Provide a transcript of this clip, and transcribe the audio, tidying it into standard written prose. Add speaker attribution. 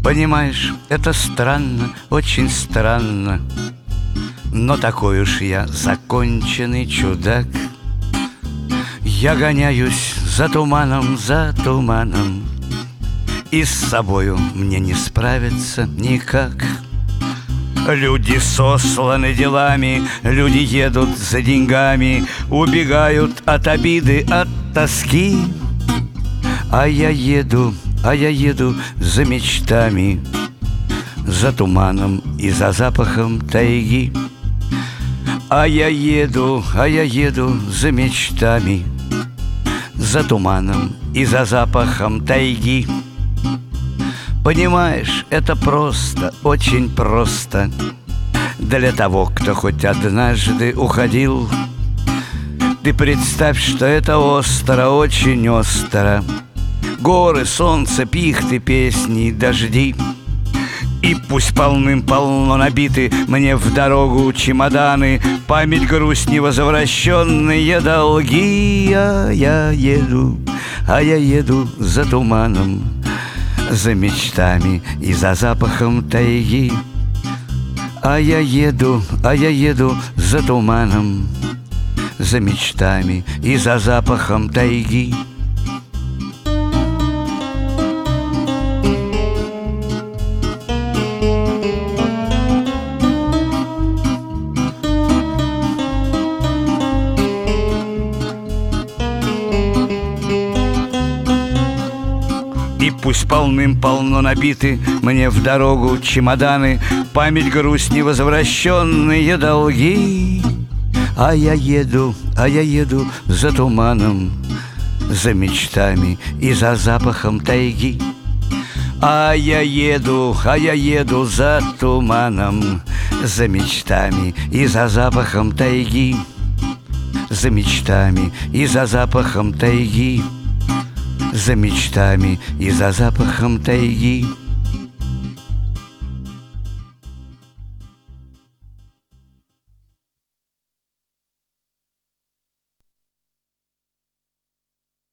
Speaker 1: Понимаешь, это странно, очень странно, но такой уж я законченный чудак. Я гоняюсь за туманом, и с собою мне не справиться никак. Люди сосланы делами, люди едут за деньгами, убегают от обиды, от тоски. А я еду за мечтами, за туманом и за запахом тайги. А я еду за мечтами, за туманом и за запахом тайги. Понимаешь, это просто, очень просто для того, кто хоть однажды уходил. Ты представь, что это остро, очень остро. Горы, солнце, пихты, песни, дожди. И пусть полным-полно набиты мне в дорогу чемоданы, память, грусть, невозвращенные долги. А я еду за туманом, за мечтами и за запахом тайги. А я еду за туманом, за мечтами и за запахом тайги. И пусть полным-полно набиты мне в дорогу чемоданы, память, грусть, невозвращенные долги. А я еду за туманом, за мечтами и за запахом тайги. А я еду за туманом, за мечтами и за запахом тайги. За мечтами и за запахом тайги. За мечтами и за запахом тайги.